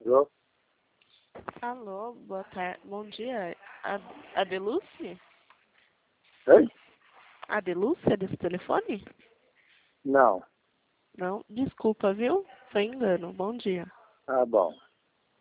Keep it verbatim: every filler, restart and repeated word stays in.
Alô? Alô, boa tarde, bom dia. A, a Delúcia? Oi? A Delúcia desse telefone? Não. Não, desculpa, viu? Foi engano. Bom dia. Ah, bom.